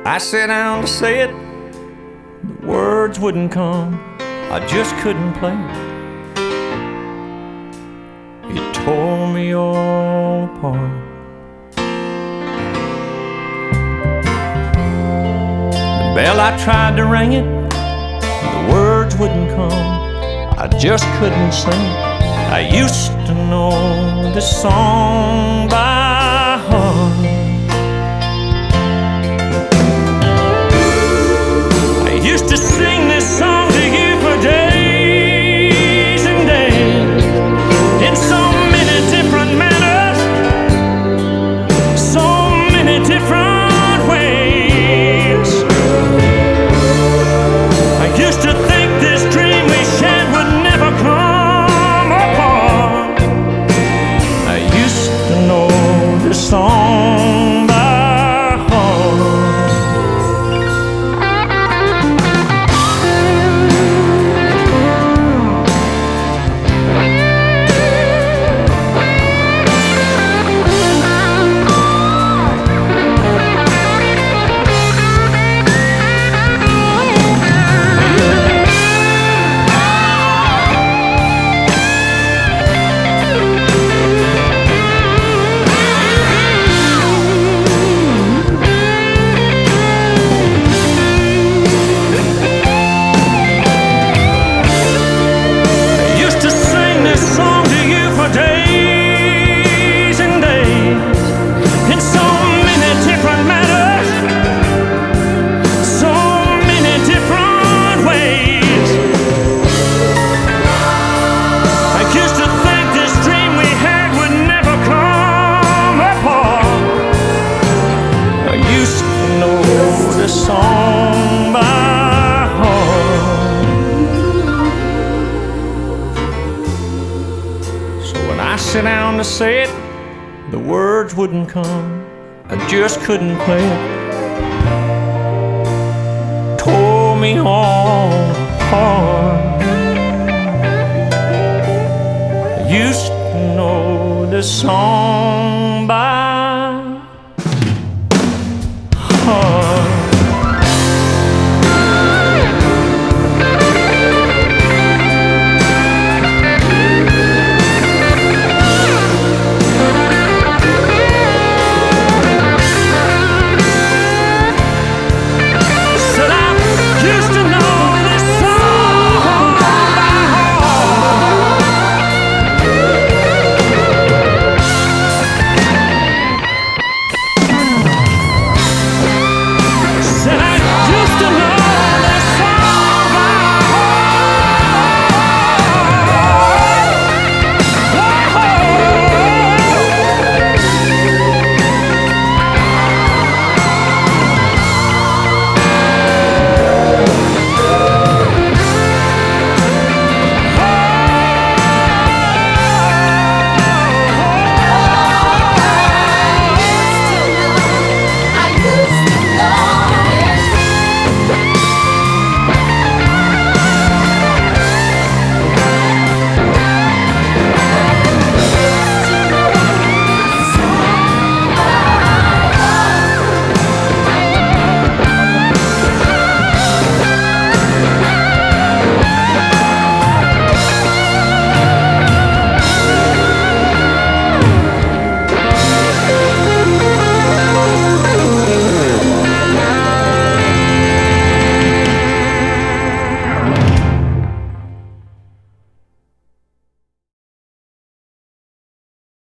I sat down to say it, the words wouldn't come, I just couldn't play it. It tore me all apart. The bell, I tried to ring it, the words wouldn't come, I just couldn't sing it. I used to know this song by heart. I used to sing this song to you for days and days, in so many different manners, so many different ways. I used to think this dream we shared would never come apart. I used to know this song by heart. Song by heart. So when I sit down to say it, the words wouldn't come, I just couldn't play it. Tore me all apart. I used to know this song